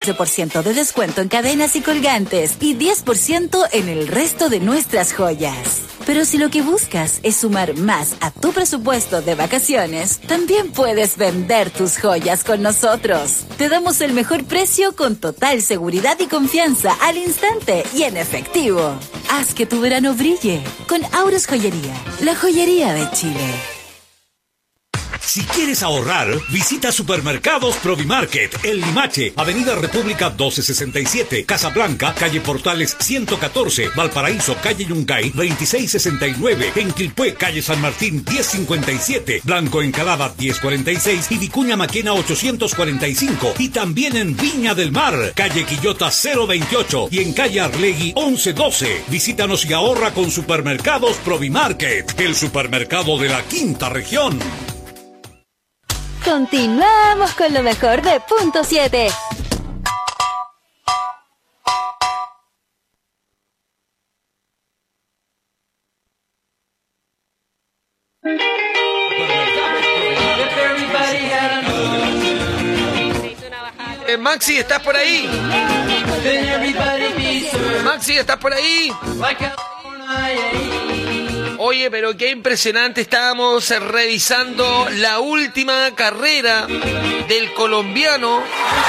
4% de descuento en cadenas y colgantes y 10% en el resto de nuestras joyas. Pero si lo que buscas es sumar más a tu presupuesto de vacaciones, también puedes vender tus joyas con nosotros. Te damos el mejor precio con total seguridad y confianza al instante y en efectivo. Haz que tu verano brille con Auros Joyería, la joyería de Chile. Si quieres ahorrar, visita Supermercados Provimarket, El Limache, Avenida República 1267, Casablanca, calle Portales 114, Valparaíso, calle Yungay 2669, en Quilpué, calle San Martín 1057, Blanco Encalada 1046 y Vicuña Maquena 845, y también en Viña del Mar, calle Quillota 028 y en calle Arlegui 1112. Visítanos y ahorra con Supermercados Provimarket, el supermercado de la quinta región. Continuamos con lo mejor de Punto 7. Maxi, ¿estás por ahí? Maxi, ¿estás por ahí? Oye, pero qué impresionante, estábamos revisando la última carrera del colombiano.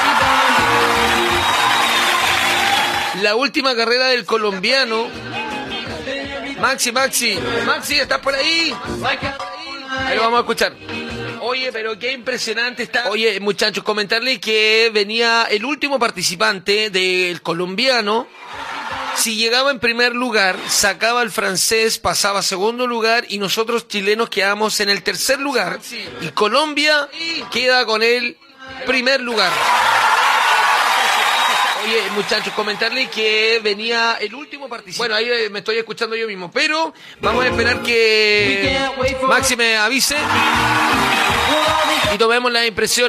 La última carrera del colombiano. Maxi, ¿estás por ahí? Ahí lo vamos a escuchar. Oye, pero qué impresionante está. Oye, muchachos, comentarles que venía el último participante del colombiano. Si llegaba en primer lugar, sacaba al francés, pasaba a segundo lugar y nosotros chilenos quedamos en el tercer lugar. Y Colombia queda con el primer lugar. Oye, muchachos, comentarles que venía el último participante. Bueno, ahí me estoy escuchando yo mismo, pero vamos a esperar que Maxi me avise y tomemos la impresión.